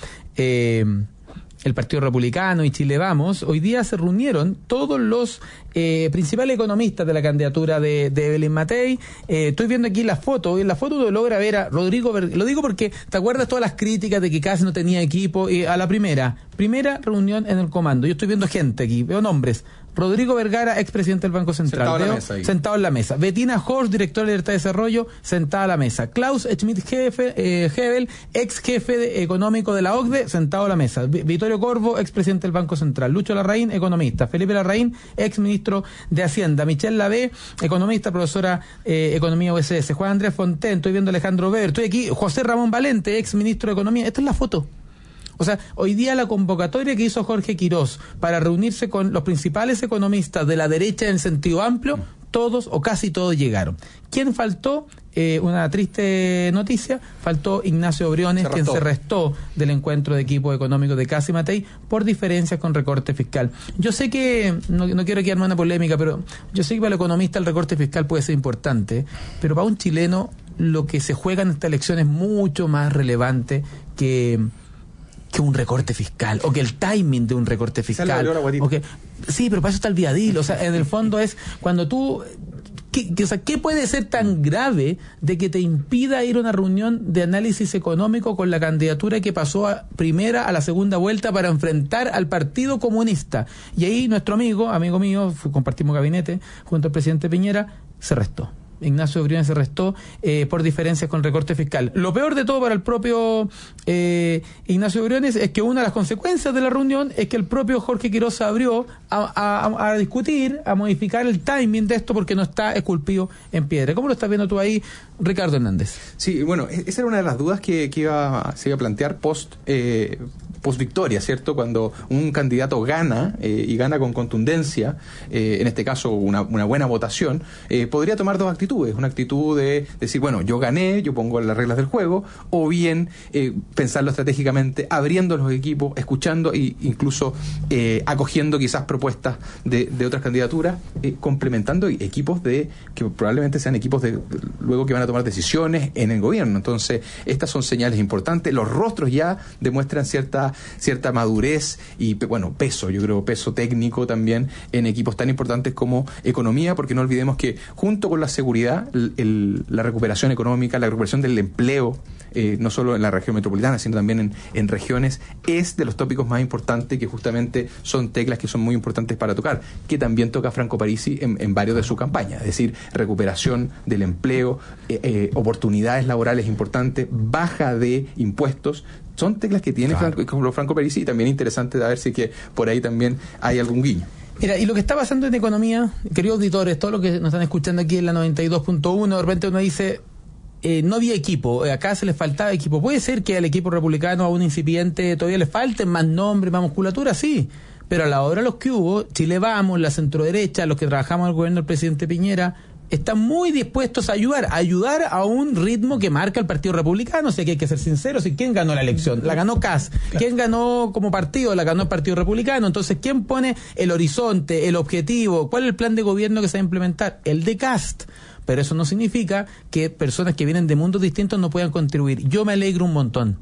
el Partido Republicano y Chile Vamos, hoy día se reunieron todos los principales economistas de la candidatura de Evelyn Matei. Estoy viendo aquí la foto, y en la foto uno logra ver a Rodrigo lo digo porque te acuerdas todas las críticas de que casi no tenía equipo, y a la primera reunión en el comando, yo estoy viendo gente aquí, veo nombres: Rodrigo Vergara, expresidente del Banco Central, sentado en la mesa. Bettina Horst, directora de Libertad de Desarrollo, sentada a la mesa. Klaus Schmidt-Hebel, ex jefe económico de la OCDE, sentado a la mesa. Vittorio Corvo, expresidente del Banco Central. Lucho Larraín, economista. Felipe Larraín, ex ministro de Hacienda. Michelle Lavé, economista, profesora Economía USS. Juan Andrés Fonten, estoy viendo a Alejandro Weber. Estoy aquí, José Ramón Valente, ex ministro de Economía. Esta es la foto. O sea, hoy día la convocatoria que hizo Jorge Quirós para reunirse con los principales economistas de la derecha en sentido amplio, todos o casi todos llegaron. ¿Quién faltó? Una triste noticia: faltó Ignacio Briones, quien se restó del encuentro de equipo económico de Kast y Matei por diferencias con recorte fiscal. Yo sé que, no quiero quedarme en una polémica, pero yo sé que para el economista el recorte fiscal puede ser importante, pero para un chileno lo que se juega en esta elección es mucho más relevante que un recorte fiscal, o que el timing de un recorte fiscal. Sí, pero para eso está el viadil. O sea, en el fondo es cuando tú... ¿Qué puede ser tan grave de que te impida ir a una reunión de análisis económico con la candidatura que pasó primera a la segunda vuelta para enfrentar al Partido Comunista? Y ahí nuestro amigo mío, compartimos gabinete junto al presidente Piñera, se restó. Ignacio Briones se restó por diferencias con el recorte fiscal. Lo peor de todo para el propio Ignacio Briones es que una de las consecuencias de la reunión es que el propio Jorge Quiroz se abrió a discutir, a modificar el timing de esto porque no está esculpido en piedra. ¿Cómo lo estás viendo tú ahí, Ricardo Hernández? Sí, bueno, esa era una de las dudas que se iba a plantear post victoria, ¿cierto? Cuando un candidato gana y gana con contundencia, en este caso una buena votación, podría tomar dos actitudes. Una actitud de decir, bueno, yo gané, yo pongo las reglas del juego, o bien pensarlo estratégicamente, abriendo los equipos, escuchando e incluso acogiendo quizás propuestas de otras candidaturas, complementando equipos que probablemente sean equipos luego que van a tomar decisiones en el gobierno. Entonces, estas son señales importantes. Los rostros ya demuestran cierta madurez y, bueno, peso, yo creo, peso técnico también en equipos tan importantes como economía, porque no olvidemos que junto con la seguridad, la recuperación económica, la recuperación del empleo, no solo en la región metropolitana, sino también en regiones, es de los tópicos más importantes, que justamente son teclas que son muy importantes para tocar, que también toca Franco Parisi en varios de su campaña, es decir, recuperación del empleo, oportunidades laborales importantes, baja de impuestos. Son teclas que tiene Franco Parisi, y también interesante de ver si que por ahí también hay algún guiño. Mira, y lo que está pasando en economía, queridos auditores, todos los que nos están escuchando aquí en la 92.1, de repente uno dice, no había equipo, acá se les faltaba equipo. Puede ser que al equipo republicano, a un incipiente, todavía le falten más nombres, más musculatura, sí, pero a la hora de los que hubo, Chile Vamos, la centroderecha, los que trabajamos en el gobierno del presidente Piñera, están muy dispuestos a ayudar a un ritmo que marca el Partido Republicano. O sea, que hay que ser sinceros. ¿Y quién ganó la elección? La ganó Kast. ¿Quién ganó como partido? La ganó el Partido Republicano. Entonces, ¿quién pone el horizonte, el objetivo? ¿Cuál es el plan de gobierno que se va a implementar? El de Kast. Pero eso no significa que personas que vienen de mundos distintos no puedan contribuir. Yo me alegro un montón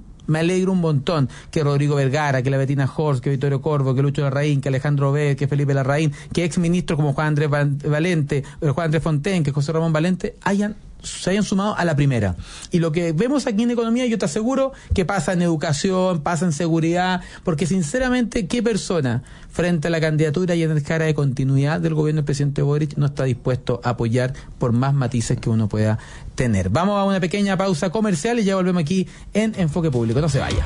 que Rodrigo Vergara, que la Bettina Horst, que Vittorio Corvo, que Lucho Larraín, que Alejandro B., que Felipe Larraín, que exministros como Juan Andrés Valente, Juan Andrés Fontaine, que José Ramón Valente, se hayan sumado a la primera. Y lo que vemos aquí en economía, yo te aseguro que pasa en educación, pasa en seguridad, porque sinceramente, ¿qué persona frente a la candidatura y en el cara de continuidad del gobierno del presidente Boric no está dispuesto a apoyar por más matices que uno pueda tener? Vamos a una pequeña pausa comercial y ya volvemos aquí en Enfoque Público. No se vaya.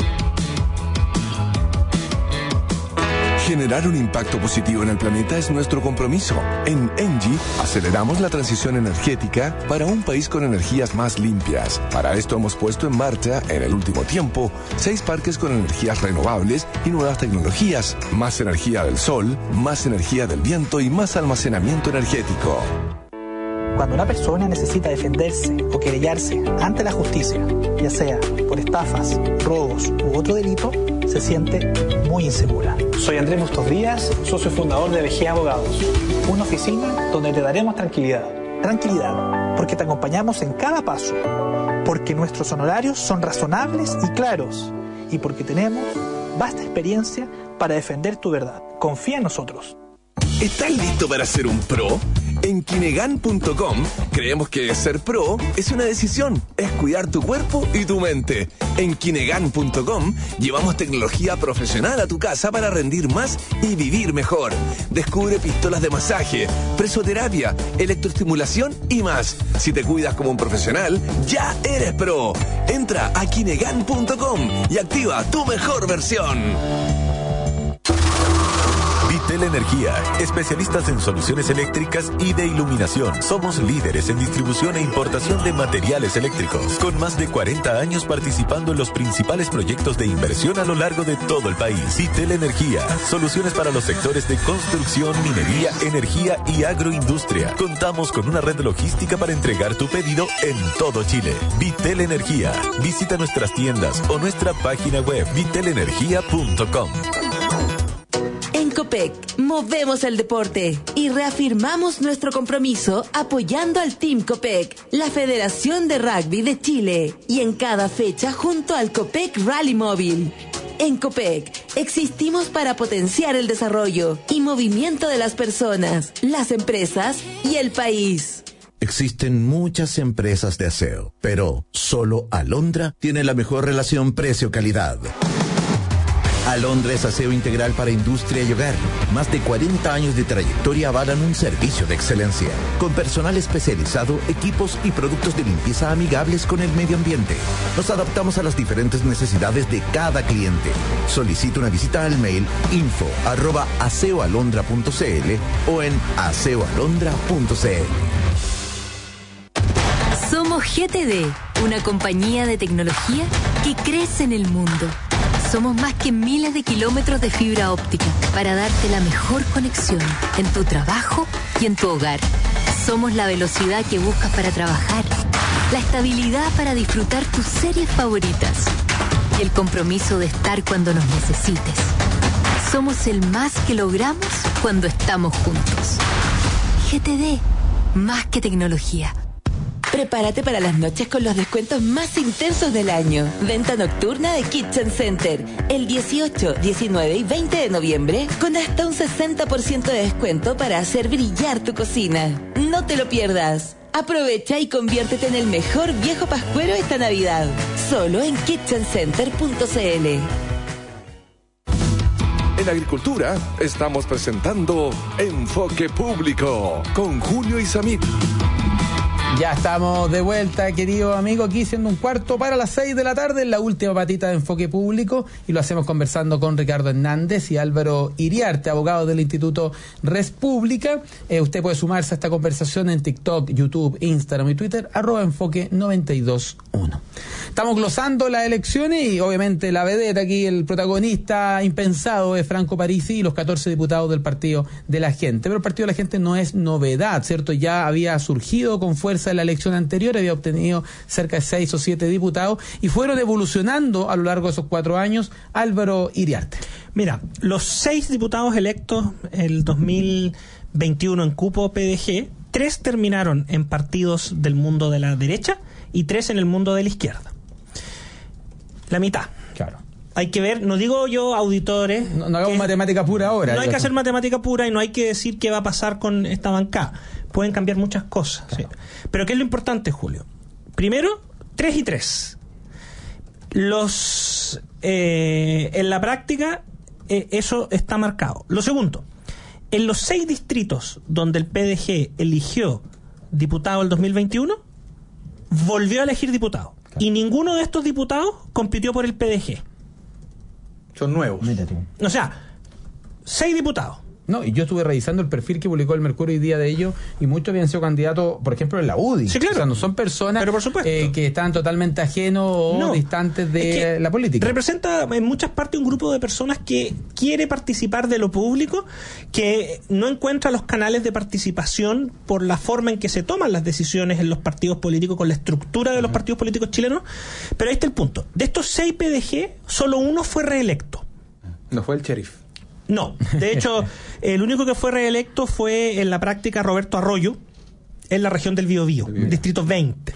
Generar un impacto positivo en el planeta es nuestro compromiso. En ENGIE aceleramos la transición energética para un país con energías más limpias. Para esto hemos puesto en marcha, en el último tiempo, 6 parques con energías renovables y nuevas tecnologías, más energía del sol, más energía del viento y más almacenamiento energético. Cuando una persona necesita defenderse o querellarse ante la justicia, ya sea por estafas, robos u otro delito, se siente muy insegura. Soy Andrés Bustos Díaz, socio fundador de BG Abogados, una oficina donde te daremos tranquilidad. Tranquilidad, porque te acompañamos en cada paso, porque nuestros honorarios son razonables y claros, y porque tenemos vasta experiencia para defender tu verdad. Confía en nosotros. ¿Estás listo para ser un pro? En Kinegan.com creemos que ser pro es una decisión, es cuidar tu cuerpo y tu mente. En Kinegan.com llevamos tecnología profesional a tu casa para rendir más y vivir mejor. Descubre pistolas de masaje, presoterapia, electroestimulación y más. Si te cuidas como un profesional, ya eres pro. Entra a Kinegan.com y activa tu mejor versión. Vitel Energía, especialistas en soluciones eléctricas y de iluminación. Somos líderes en distribución e importación de materiales eléctricos, con más de 40 años participando en los principales proyectos de inversión a lo largo de todo el país. Vitel Energía, soluciones para los sectores de construcción, minería, energía y agroindustria. Contamos con una red logística para entregar tu pedido en todo Chile. Vitel Energía, visita nuestras tiendas o nuestra página web vitelenergia.com. En Copec, movemos el deporte y reafirmamos nuestro compromiso apoyando al Team Copec, la Federación de Rugby de Chile, y en cada fecha junto al Copec Rally Móvil. En Copec, existimos para potenciar el desarrollo y movimiento de las personas, las empresas y el país. Existen muchas empresas de aseo, pero solo Alondra tiene la mejor relación precio-calidad. Alondra es aseo integral para industria y hogar. Más de 40 años de trayectoria avalan un servicio de excelencia. Con personal especializado, equipos y productos de limpieza amigables con el medio ambiente. Nos adaptamos a las diferentes necesidades de cada cliente. Solicita una visita al mail info@aseoalondra.cl o en aseoalondra.cl. Somos GTD, una compañía de tecnología que crece en el mundo. Somos más que miles de kilómetros de fibra óptica para darte la mejor conexión en tu trabajo y en tu hogar. Somos la velocidad que buscas para trabajar, la estabilidad para disfrutar tus series favoritas y el compromiso de estar cuando nos necesites. Somos el más que logramos cuando estamos juntos. GTD, más que tecnología. Prepárate para las noches con los descuentos más intensos del año. Venta nocturna de Kitchen Center. El 18, 19 y 20 de noviembre, con hasta un 60% de descuento para hacer brillar tu cocina. No te lo pierdas. Aprovecha y conviértete en el mejor viejo pascuero esta Navidad. Solo en kitchencenter.cl. En Agricultura estamos presentando Enfoque Público con Julio Isamit. Ya estamos de vuelta, querido amigo, aquí siendo 5:45 de la tarde, en la última patita de Enfoque Público, y lo hacemos conversando con Ricardo Hernández y Álvaro Iriarte, abogados del Instituto Res Pública. Usted puede sumarse a esta conversación en TikTok, YouTube, Instagram y Twitter, @enfoque921. Estamos glosando las elecciones y obviamente la vedeta aquí, el protagonista impensado es Franco Parisi y los 14 diputados del Partido de la Gente. Pero el Partido de la Gente no es novedad, ¿cierto? Ya había surgido con fuerza en la elección anterior, había obtenido cerca de 6 o 7 diputados y fueron evolucionando a lo largo de esos 4 años. Álvaro Iriarte. Mira, los 6 diputados electos el 2021 en cupo PDG, 3 terminaron en partidos del mundo de la derecha y 3 en el mundo de la izquierda. La mitad. Claro. Hay que ver, no digo yo auditores... No hagamos matemática pura ahora. No hay que hacer matemática pura y no hay que decir qué va a pasar con esta bancada. Pueden cambiar muchas cosas. Claro. Sí. Pero ¿qué es lo importante, Julio? Primero, 3 y 3. En la práctica, eso está marcado. Lo segundo, en los 6 distritos donde el PDG eligió diputado el 2021, volvió a elegir diputado. Claro. Y ninguno de estos diputados compitió por el PDG. Son nuevos. O sea, 6 diputados. No, y yo estuve revisando el perfil que publicó el Mercurio hoy día de ellos, y muchos habían sido candidatos, por ejemplo, en la UDI. Sí, claro. O sea, no son personas que están totalmente ajenos o distantes de la política. Representa en muchas partes un grupo de personas que quiere participar de lo público, que no encuentra los canales de participación por la forma en que se toman las decisiones en los partidos políticos, con la estructura de los partidos políticos chilenos. Pero ahí está el punto. De estos 6 PDG, solo uno fue reelecto. No fue el sheriff. No, de hecho, el único que fue reelecto fue en la práctica Roberto Arroyo, en la región del Biobío, distrito 20,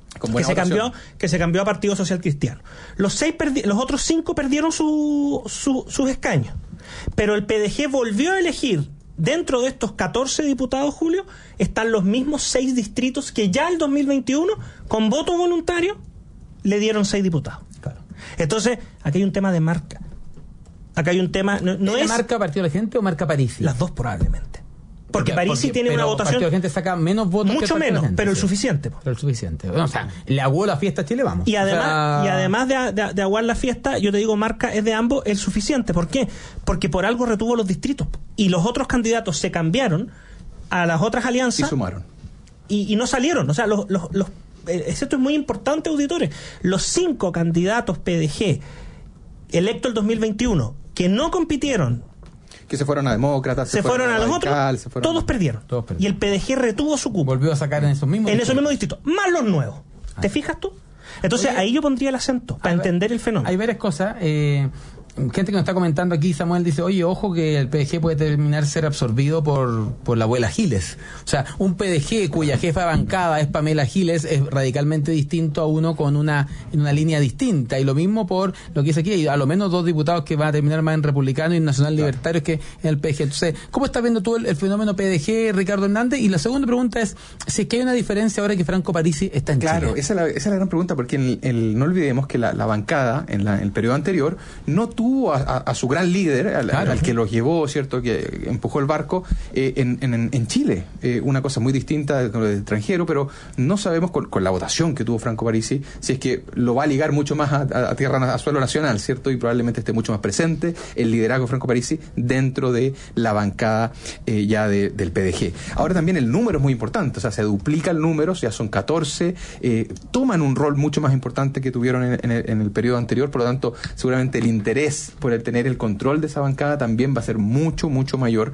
que se cambió a Partido Social Cristiano. Los otros 5 perdieron sus escaños, pero el PDG volvió a elegir, dentro de estos 14 diputados, Julio, están los mismos 6 distritos que ya el 2021, con voto voluntario, le dieron 6 diputados. Claro. Entonces, aquí hay un tema de marca. Acá hay un tema... ¿No es marca Partido de la Gente o marca Parisi? Las dos probablemente. Porque Parisi tiene una votación... Partido de la Gente saca menos votos mucho que menos, Gente, pero el suficiente. Pero el suficiente. O sea, le aguó la fiesta a Chile, vamos. Y además de aguar la fiesta, yo te digo, marca es de ambos el suficiente. ¿Por qué? Porque por algo retuvo los distritos. Y los otros candidatos se cambiaron a las otras alianzas. Y sumaron. Y no salieron. O sea, esto es muy importante, auditores. Los 5 candidatos PDG electos el 2021 que no compitieron, que se fueron a demócratas, se fueron a los otros, todos perdieron. Y el PDG retuvo su cupo. Volvió a sacar en esos mismos distritos, más los nuevos. ¿Te fijas tú? Entonces ahí yo pondría el acento para entender el fenómeno. Hay varias cosas. Gente que nos está comentando aquí, Samuel dice, oye, ojo que el PDG puede terminar ser absorbido por la abuela Giles. O sea, un PDG cuya jefa de bancada es Pamela Giles es radicalmente distinto a uno con una línea distinta. Y lo mismo por lo que dice aquí, hay a lo menos 2 diputados que van a terminar más en Republicano y en Nacional Libertario que en el PDG. Entonces, ¿cómo estás viendo tú el fenómeno PDG, Ricardo Hernández? Y la segunda pregunta es, si es que hay una diferencia ahora que Franco Parisi está en Chile. Claro, esa es la gran pregunta, porque no olvidemos que la bancada en el periodo anterior no tuvo tuvo a su gran líder, al que los llevó, ¿cierto?, que empujó el barco, en Chile. Una cosa muy distinta de extranjero, pero no sabemos con la votación que tuvo Franco Parisi si es que lo va a ligar mucho más a suelo nacional, ¿cierto? Y probablemente esté mucho más presente el liderazgo de Franco Parisi dentro de la bancada ya del PDG. Ahora también el número es muy importante, o sea, se duplica el número, ya son 14, toman un rol mucho más importante que tuvieron en el periodo anterior, por lo tanto, seguramente el interés por el tener el control de esa bancada también va a ser mucho mayor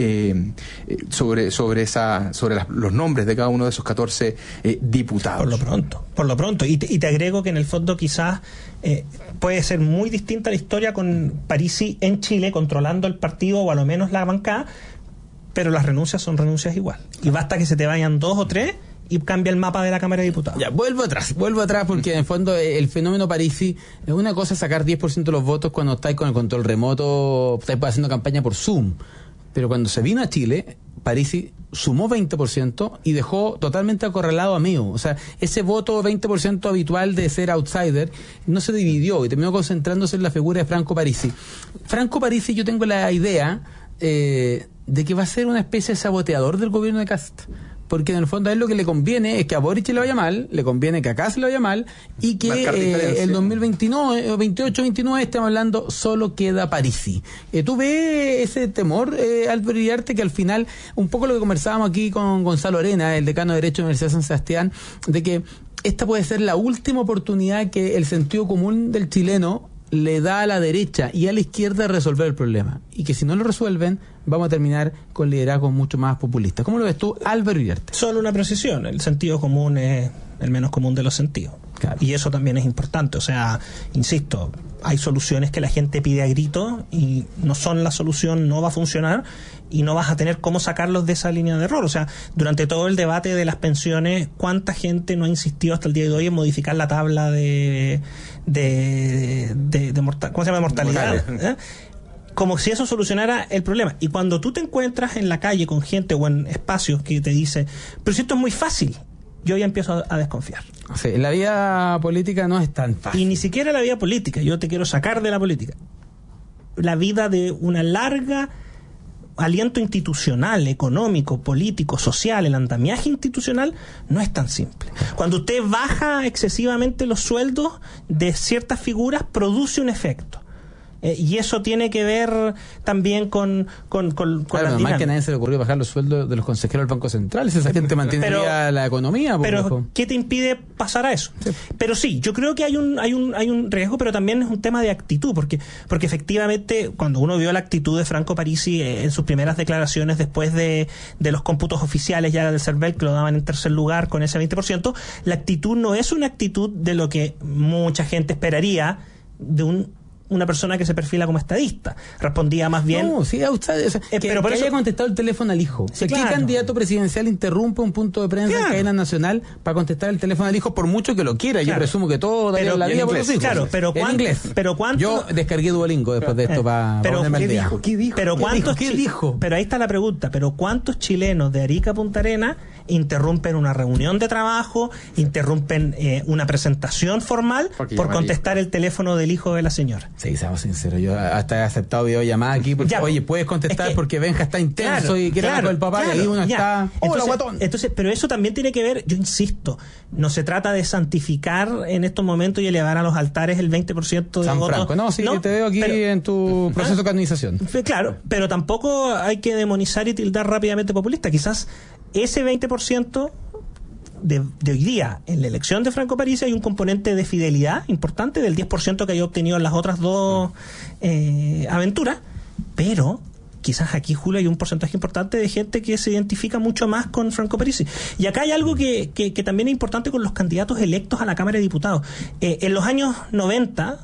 sobre los nombres de cada uno de esos 14 diputados. Por lo pronto. Y te agrego que en el fondo quizás puede ser muy distinta la historia con Parisi en Chile controlando el partido o a lo menos la bancada, pero las renuncias son renuncias igual. Y basta que se te vayan 2 o 3 y cambia el mapa de la Cámara de Diputados. Ya, vuelvo atrás porque en el fondo el fenómeno Parisi es una cosa sacar 10% de los votos cuando estáis con el control remoto, estáis haciendo campaña por Zoom, pero cuando se vino a Chile, Parisi sumó 20% y dejó totalmente acorralado a Meo. O sea, ese voto 20% habitual de ser outsider no se dividió y terminó concentrándose en la figura de Franco Parisi. Franco Parisi, yo tengo la idea de que va a ser una especie de saboteador del gobierno de Kast. Porque en el fondo a él lo que le conviene es que a Boric le vaya mal, le conviene que a Kast le vaya mal y que el 2029, 28-29 estamos hablando solo queda Parisi. ¿Tú ves ese temor, Álvaro Iriarte, que al final, un poco lo que conversábamos aquí con Gonzalo Arena, el decano de Derecho de la Universidad de San Sebastián, de que esta puede ser la última oportunidad que el sentido común del chileno le da a la derecha y a la izquierda de resolver el problema, y que si no lo resuelven vamos a terminar con liderazgos mucho más populistas? ¿Cómo lo ves tú, Álvaro Iriarte? Solo una precisión, el sentido común es el menos común de los sentidos. Claro. Y eso también es importante, o sea, insisto, hay soluciones que la gente pide a grito y no son la solución, no va a funcionar y no vas a tener cómo sacarlos de esa línea de error. O sea, durante todo el debate de las pensiones, ¿cuánta gente no ha insistido hasta el día de hoy en modificar la tabla de ¿cómo se llama? Mortalidad. Como si eso solucionara el problema. Y cuando tú te encuentras en la calle con gente o en espacios que te dice, pero si esto es muy fácil, yo ya empiezo a desconfiar. Sí, la vida política no es tan fácil. Y ni siquiera la vida política, yo te quiero sacar de la política. La vida de una larga aliento institucional, económico, político, social, el andamiaje institucional no es tan simple. Cuando usted baja excesivamente los sueldos de ciertas figuras, produce un efecto. Y eso tiene que ver también con claro, más que a nadie se le ocurrió bajar los sueldos de los consejeros del Banco Central, si esa gente mantiene la economía. Pero ¿qué te impide pasar a eso? Sí. Pero sí, yo creo que hay un riesgo, pero también es un tema de actitud, porque efectivamente cuando uno vio la actitud de Franco Parisi en sus primeras declaraciones después de los cómputos oficiales ya del CERVEL, que lo daban en tercer lugar con ese 20%, la actitud no es una actitud de lo que mucha gente esperaría de una persona que se perfila como estadista. Respondía más bien... No, sí, pero por eso haya contestado el teléfono al hijo. Si claro. ¿Qué candidato presidencial interrumpe un punto de prensa en cadena nacional para contestar el teléfono al hijo por mucho que lo quiera? Yo presumo que todo daría la vida por los hijos. Claro, pero en inglés. Pero ¿cuánto? Yo descargué Duolingo después de esto para ponerme al día. ¿Qué dijo? ¿Qué dijo? Pero ahí está la pregunta. ¿Pero cuántos chilenos de Arica a Punta Arenas interrumpen una reunión de trabajo, interrumpen una presentación formal por contestar el teléfono del hijo de la señora? Sí, seamos sinceros, yo hasta he aceptado videollamada aquí porque, oye, puedes contestar porque Benja está intenso y quiere hablar con el papá y ahí uno está... ¡Hola, guatón! Entonces, pero eso también tiene que ver, yo insisto, no se trata de santificar en estos momentos y elevar a los altares el 20% de San votos. Franco, no, sí, ¿no? Te veo aquí en tu proceso de canonización. Claro, pero tampoco hay que demonizar y tildar rápidamente populista. Quizás ese 20% de hoy día en la elección de Franco Parisi hay un componente de fidelidad importante del 10% que haya obtenido en las otras dos aventuras, pero quizás aquí, Julio, hay un porcentaje importante de gente que se identifica mucho más con Franco Parisi. Y acá hay algo que también es importante con los candidatos electos a la Cámara de Diputados. En los años 90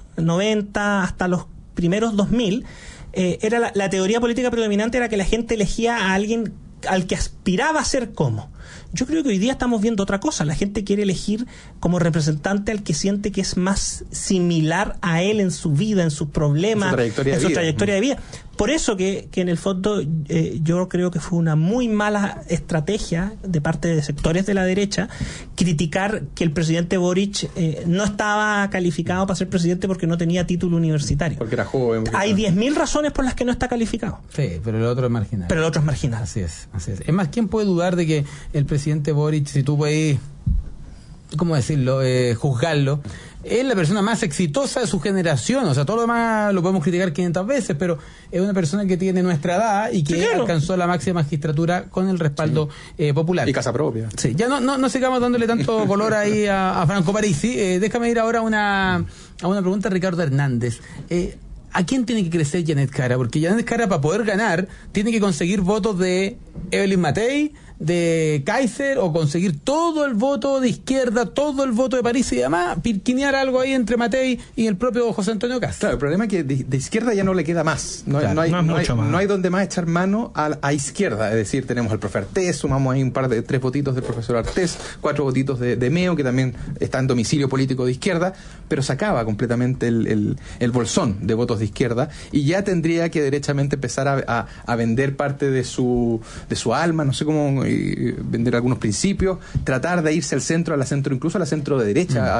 hasta los primeros 2000, era la teoría política predominante era que la gente elegía a alguien al que aspiraba a ser como. Yo creo que hoy día estamos viendo otra cosa. La gente quiere elegir como representante al que siente que es más similar a él en su vida, en sus problemas, en su trayectoria de vida. Por eso que en el fondo yo creo que fue una muy mala estrategia de parte de sectores de la derecha criticar que el presidente Boric no estaba calificado para ser presidente porque no tenía título universitario. Porque era joven. Hay 10.000 razones por las que no está calificado. Sí, pero el otro es marginal. Pero el otro es marginal. Así es. Es más, ¿quién puede dudar de que el presidente Boric, si tú puedes, ¿cómo decirlo?, juzgarlo, es la persona más exitosa de su generación? O sea, todo lo demás lo podemos criticar 500 veces, pero es una persona que tiene nuestra edad y que alcanzó la máxima magistratura con el respaldo popular. Y casa propia. Sí, ya no sigamos dándole tanto color ahí a Franco Parisi. Déjame ir ahora a una pregunta de Ricardo Hernández. ¿A quién tiene que crecer Janet Jara? Porque Janet Jara, para poder ganar, tiene que conseguir votos de Evelyn Matei, de Kaiser, o conseguir todo el voto de izquierda, todo el voto de París y demás, pirquinear algo ahí entre Matei y el propio José Antonio Cast. Claro, el problema es que de izquierda ya no le queda más. No hay donde más echar mano a izquierda. Es decir, tenemos al profe Artés, sumamos ahí 3 votitos del profesor Artés, 4 votitos de Meo, que también está en domicilio político de izquierda, pero sacaba completamente el bolsón de votos de izquierda, y ya tendría que derechamente empezar a vender parte de su alma, no sé cómo, vender algunos principios, tratar de irse al centro, incluso a la centro de derecha.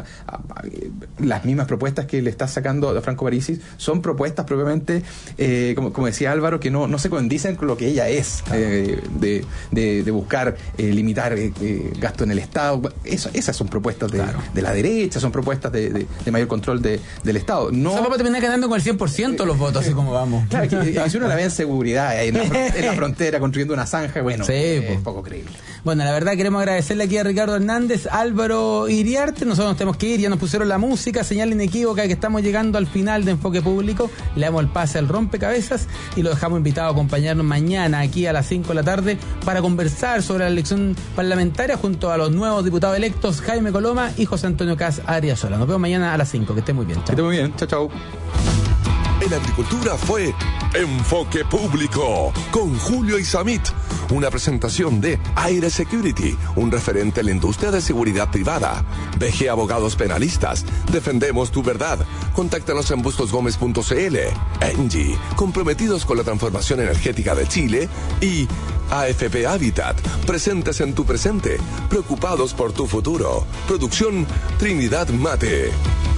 Las mismas propuestas que le está sacando a Franco Parisi son propuestas propiamente, como decía Álvaro, que no se condicen con lo que ella es, de buscar limitar gasto en el Estado. Esas son propuestas de la derecha, son propuestas de mayor control del Estado. No vamos a terminar ganando con el 100% los votos, así como vamos. Claro, que si uno la ve en seguridad en la frontera construyendo una zanja, bueno, es poco creíble. Bueno, la verdad queremos agradecerle aquí a Ricardo Hernández, Álvaro Iriarte. Nosotros nos tenemos que ir, ya nos pusieron la música, señal inequívoca que estamos llegando al final de Enfoque Público. Le damos el pase al rompecabezas y lo dejamos invitado a acompañarnos mañana aquí a las 5 de la tarde para conversar sobre la elección parlamentaria junto a los nuevos diputados electos Jaime Coloma y José Antonio Cast Ariazola. Nos vemos mañana a las 5. Que esté muy bien. Chao. Que esté muy bien. Chao, chao. En agricultura fue Enfoque Público con Julio Isamit, una presentación de Aire Security, un referente en la industria de seguridad privada. BG Abogados Penalistas, defendemos tu verdad. Contáctanos en bustosgomez.cl. Engie, comprometidos con la transformación energética de Chile. Y AFP Habitat, presentes en tu presente, preocupados por tu futuro. Producción Trinidad Mate.